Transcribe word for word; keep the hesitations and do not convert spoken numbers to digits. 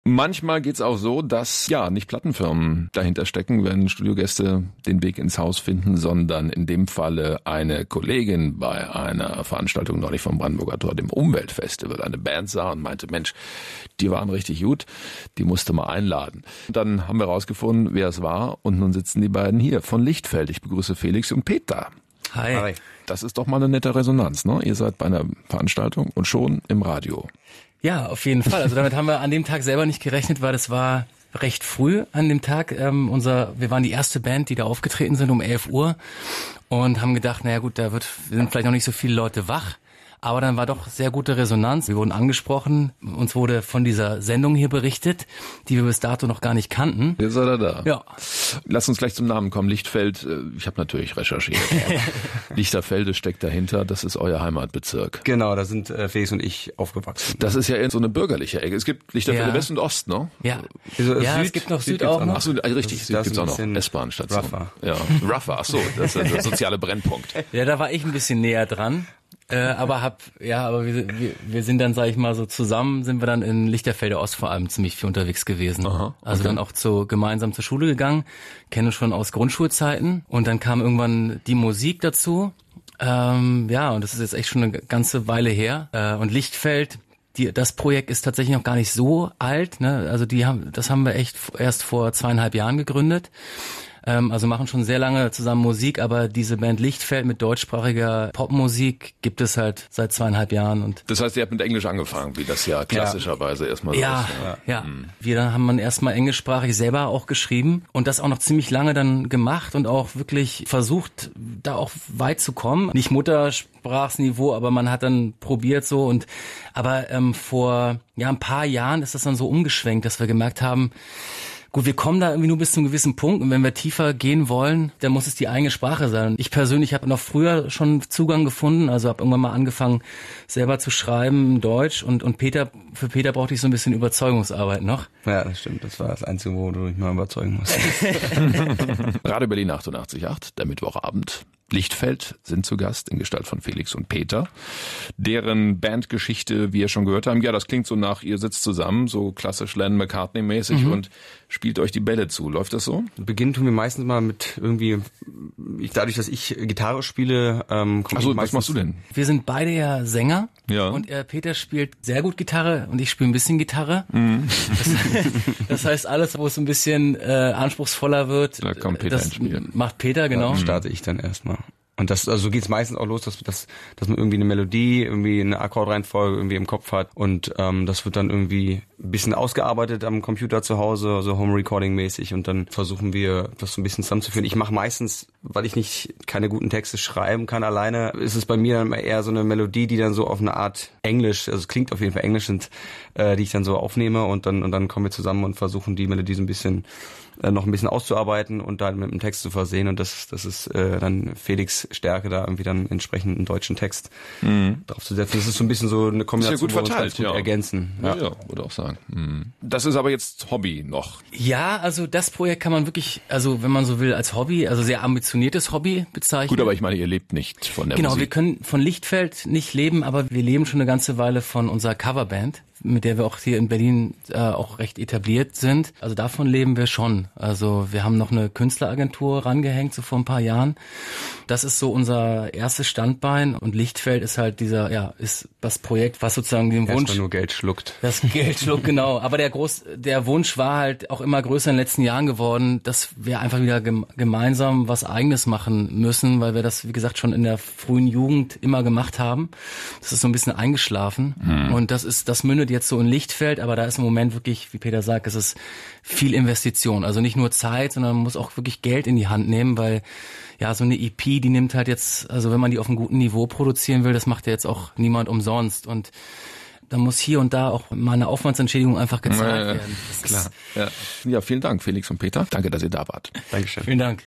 Manchmal geht's auch so, dass ja nicht Plattenfirmen dahinter stecken, wenn Studiogäste den Weg ins Haus finden, sondern in dem Falle eine Kollegin bei einer Veranstaltung neulich vom Brandenburger Tor, dem Umweltfestival, eine Band sah und meinte, Mensch, die waren richtig gut, die musste mal einladen. Und dann haben wir rausgefunden, wer es war und nun sitzen die beiden hier von Lichtfeld. Ich begrüße Felix und Peter. Hi. Hi. Das ist doch mal eine nette Resonanz, ne? Ihr seid bei einer Veranstaltung und schon im Radio. Ja, auf jeden Fall. Also damit haben wir an dem Tag selber nicht gerechnet, weil das war recht früh an dem Tag. Ähm, unser, wir waren die erste Band, die da aufgetreten sind um elf Uhr und haben gedacht, naja gut, da wird, sind vielleicht noch nicht so viele Leute wach. Aber dann war doch sehr gute Resonanz. Wir wurden angesprochen. Uns wurde von dieser Sendung hier berichtet, die wir bis dato noch gar nicht kannten. Jetzt seid ihr da. Ja. Lass uns gleich zum Namen kommen. Lichtfeld, ich habe natürlich recherchiert. Lichterfelde steckt dahinter. Das ist euer Heimatbezirk. Genau, da sind äh, Felix und ich aufgewachsen. Das ist ja eher so eine bürgerliche Ecke. Es gibt Lichterfelde ja. West und Ost, ne? Ja, also, ja Süd, es gibt noch Süd, Süd auch noch. Ach so, richtig, Süd gibt's auch noch. S-Bahn-Station. Rougher. Ja, rougher, ach so, das ist der soziale Brennpunkt. Ja, da war ich ein bisschen näher dran. Äh, aber hab, ja, aber wir, wir, wir sind dann, sag ich mal, so zusammen sind wir dann in Lichterfelde Ost vor allem ziemlich viel unterwegs gewesen. Aha, okay. Also dann auch zu, gemeinsam zur Schule gegangen, kennen schon aus Grundschulzeiten und dann kam irgendwann die Musik dazu. Ähm, ja, und das ist jetzt echt schon eine ganze Weile her. Äh, und Lichtfeld, die, das Projekt ist tatsächlich noch gar nicht so alt, ne? Also die haben, das haben wir echt erst vor zweieinhalb Jahren gegründet. Ähm, also machen schon sehr lange zusammen Musik, aber diese Band Lichtfeld mit deutschsprachiger Popmusik gibt es halt seit zweieinhalb Jahren. Und das heißt, ihr habt mit Englisch angefangen, wie das ja klassischerweise ja. erstmal so ja, ist. Ja, ja. Mhm. Wir haben dann erstmal englischsprachig selber auch geschrieben und das auch noch ziemlich lange dann gemacht und auch wirklich versucht, da auch weit zu kommen. Nicht Muttersprachsniveau, aber man hat dann probiert so und aber ähm, vor ja ein paar Jahren ist das dann so umgeschwenkt, dass wir gemerkt haben, gut, wir kommen da irgendwie nur bis zu einem gewissen Punkt und wenn wir tiefer gehen wollen, dann muss es die eigene Sprache sein. Ich persönlich habe noch früher schon Zugang gefunden, also habe irgendwann mal angefangen, selber zu schreiben in Deutsch und und Peter, für Peter brauchte ich so ein bisschen Überzeugungsarbeit noch. Ja, das stimmt, das war das Einzige, wo du mich mal überzeugen musst. Radio Berlin achtundachtzig Komma acht, der Mittwochabend. Lichtfeld sind zu Gast in Gestalt von Felix und Peter, deren Bandgeschichte wir schon gehört haben. Ja, das klingt so nach, ihr sitzt zusammen, so klassisch Lennon-McCartney-mäßig mhm. und spielt euch die Bälle zu. Läuft das so? Beginnen tun wir meistens mal mit irgendwie, ich, dadurch, dass ich Gitarre spiele, ähm, kommt Achso, was machst du denn? Wir sind beide ja Sänger. Ja. Und äh, Peter spielt sehr gut Gitarre und ich spiele ein bisschen Gitarre. Mhm. Das, das heißt, alles, wo es ein bisschen äh, anspruchsvoller wird, da kommt Peter das ins Spiel. Macht Peter, genau. Da starte ich dann erstmal. Und das, also so geht's meistens auch los, dass, dass, dass man irgendwie eine Melodie, irgendwie eine Akkordreihenfolge irgendwie im Kopf hat und ähm, das wird dann irgendwie ein bisschen ausgearbeitet am Computer zu Hause, so Home Recording mäßig und dann versuchen wir das so ein bisschen zusammenzuführen. Ich mache meistens, weil ich nicht keine guten Texte schreiben kann alleine, ist es bei mir dann eher so eine Melodie, die dann so auf eine Art Englisch, also es klingt auf jeden Fall Englisch sind, äh, die ich dann so aufnehme und dann und dann kommen wir zusammen und versuchen die Melodie so ein bisschen äh, noch ein bisschen auszuarbeiten und dann mit einem Text zu versehen und das das ist äh, dann Felix Stärke, da irgendwie dann entsprechend einen deutschen Text mhm. drauf zu setzen. Das ist so ein bisschen so eine Kombination, ist ja gut verteilt, gut ja. ergänzen. Ja, ja, würde auch sagen. Mhm. Das ist aber jetzt Hobby noch. Ja, also das Projekt kann man wirklich, also wenn man so will, als Hobby, also sehr ambitioniertes Hobby bezeichnen. Gut, aber ich meine, ihr lebt nicht von der genau, Musik. Genau, wir können von Lichtfeld nicht leben, aber wir leben schon eine ganze Weile von unserer Coverband, mit der wir auch hier in Berlin äh, auch recht etabliert sind. Also davon leben wir schon. Also wir haben noch eine Künstleragentur rangehängt, so vor ein paar Jahren. Das ist so unser erstes Standbein und Lichtfeld ist halt dieser, ja, ist das Projekt, was sozusagen den Wunsch... Erstmal nur Geld schluckt. Das Geld schluckt, genau. Aber der Groß, der Wunsch war halt auch immer größer in den letzten Jahren geworden, dass wir einfach wieder gem- gemeinsam was Eigenes machen müssen, weil wir das, wie gesagt, schon in der frühen Jugend immer gemacht haben. Das ist so ein bisschen eingeschlafen hm. und das ist, das mündet jetzt so in Lichtfeld, aber da ist im Moment wirklich, wie Peter sagt, es ist viel Investition. Also nicht nur Zeit, sondern man muss auch wirklich Geld in die Hand nehmen, weil ja, so eine E P, die nimmt halt jetzt, also wenn man die auf einem guten Niveau produzieren will, das macht ja jetzt auch niemand umsonst und da muss hier und da auch mal eine Aufwandsentschädigung einfach gezahlt ja, ja. werden. Das Klar. Ja. ja, vielen Dank, Felix und Peter. Danke, dass ihr da wart. Dankeschön. Vielen Dank.